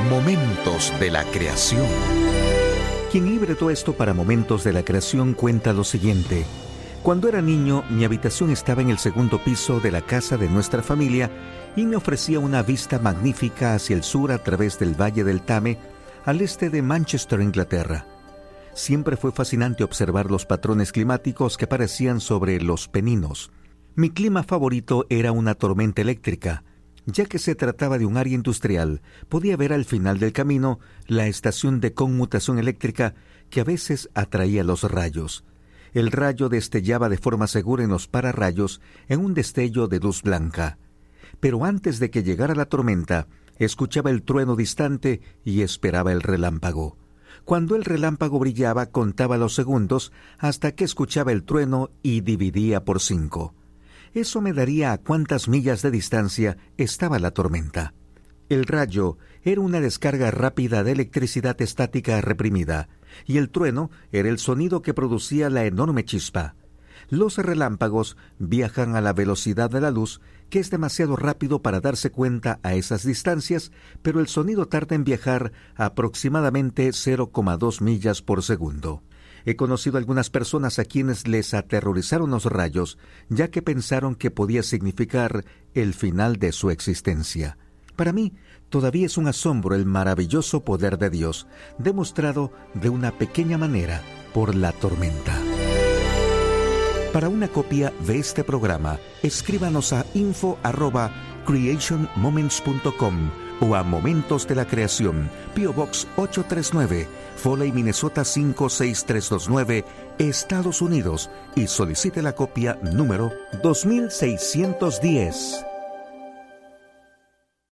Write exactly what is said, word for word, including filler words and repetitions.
Momentos de la creación. Quien libretó esto para Momentos de la creación cuenta lo siguiente. Cuando era niño, mi habitación estaba en el segundo piso de la casa de nuestra familia y me ofrecía una vista magnífica hacia el sur a través del Valle del Tame, al este de Manchester, Inglaterra. Siempre fue fascinante observar los patrones climáticos que aparecían sobre los Peninos. Mi clima favorito era una tormenta eléctrica. Ya que se trataba de un área industrial, podía ver al final del camino la estación de conmutación eléctrica que a veces atraía los rayos. El rayo destellaba de forma segura en los pararrayos en un destello de luz blanca. Pero antes de que llegara la tormenta, escuchaba el trueno distante y esperaba el relámpago. Cuando el relámpago brillaba, contaba los segundos hasta que escuchaba el trueno y dividía por cinco. Eso me daría a cuántas millas de distancia estaba la tormenta. El rayo era una descarga rápida de electricidad estática reprimida, y el trueno era el sonido que producía la enorme chispa. Los relámpagos viajan a la velocidad de la luz, que es demasiado rápido para darse cuenta a esas distancias, pero el sonido tarda en viajar a aproximadamente cero coma dos millas por segundo. He conocido algunas personas a quienes les aterrorizaron los rayos, ya que pensaron que podía significar el final de su existencia. Para mí, todavía es un asombro el maravilloso poder de Dios, demostrado de una pequeña manera por la tormenta. Para una copia de este programa, escríbanos a info arroba creation moments punto com o a Momentos de la Creación, P O Box ocho tres nueve, Foley, Minnesota cinco seis tres dos nueve, Estados Unidos, y solicite la copia número dos mil seiscientos diez.